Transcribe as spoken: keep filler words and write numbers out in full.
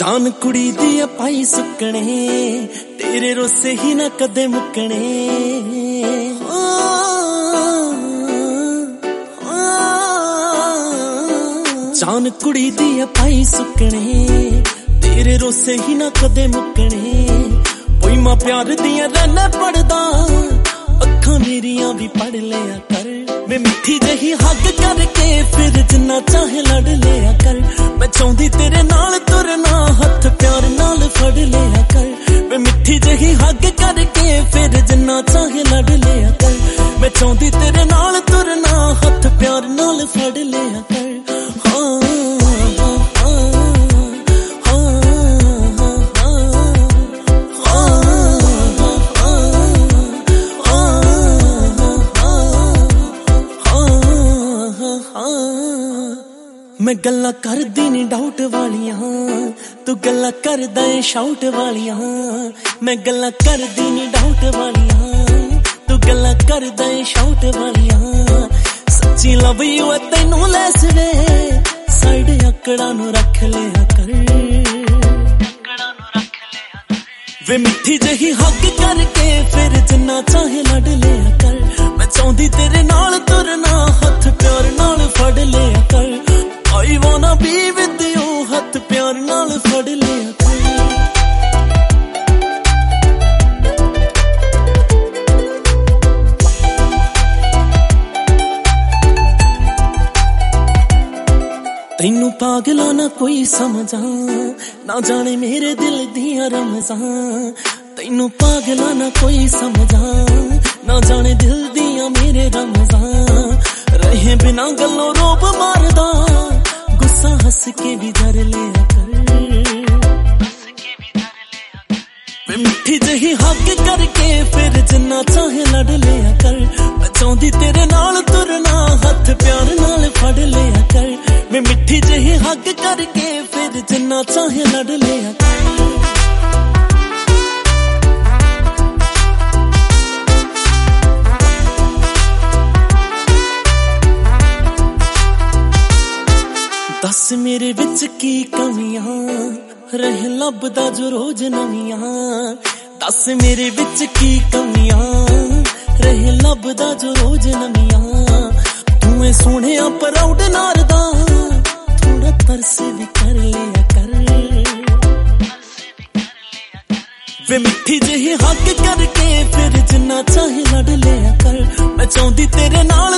जान कुड़ी दी पाई सुकने तेरे रोसे ही ना कदे मुकने। जान कुड़ी दी पाई सुकने तेरे रोसे ही ना कदे मुकने। कोई मां प्यार दिया रहना पढ़दा अखां मेरिया भी पढ़ लिया कर। मैं मिठी जही हग करके फिर जिन्ना चाहे लड़ लिया कर। मैं चाहती तेरे नाल तुरना हथ प्यार नाल फड़ लिया कर। मैं मिठी जही हग करके फिर जिन्ना चाहे लड़ लिया कर। मैं चाहती तेरे नाल तुरना हथ प्यार नाल फड़ लिया कर। हाँ मैं गल्ला करदी नी डाउट वालियां तू गल्ला करदा ए शाउट वालियां। मैं गल्ला करदी नी डाउट वालियां तू गल्ला करदा ए शाउट वालियां। सच्ची लव यू तैनू लैस वे साइड अकड़ा नु रख लिया कर। वे मिठी जही हग करके फिर जिन्ना चाहे लड़ लिया कर। मैं चाहती तेरे नाल तुरना हथ प्यार नाल फड़ लिया कर। I wanna be with you हथ प्यार नाल फड़ लिया कर। तैनू पागला ना कोई समझा ना जाने मेरे दिल दिया रमज़ां। तैनू पागला ना कोई समझा ना जाने दिल दिया मेरे रमज़ां। रहे बिना गल्लों रोब मारदा गुस्सा हंस के भी धर लिया कर। मैं मिठी जही हग करके फिर जिन्ना चाहे लड़ लिया कर। मैं चाहती तेरे नाल तुरना हथ प्यार नाल फड़ लिया कर। मैं मिठी जही हग करके फिर जिन्ना चाहे लड़ लिया कर। दस मेरे विच की कमियां रह लभदा जो रोज नवियां। दस मेरे विच की कमियां रह लभदा जो रोज नवियां। तू सोहणे प्राउड नारदा थोड़ा तरस भी कर लिया कर। वे मिठी जही हग करके फिर जिन्ना चाहे लड़ लिया कर। मैं चाहती तेरे नाल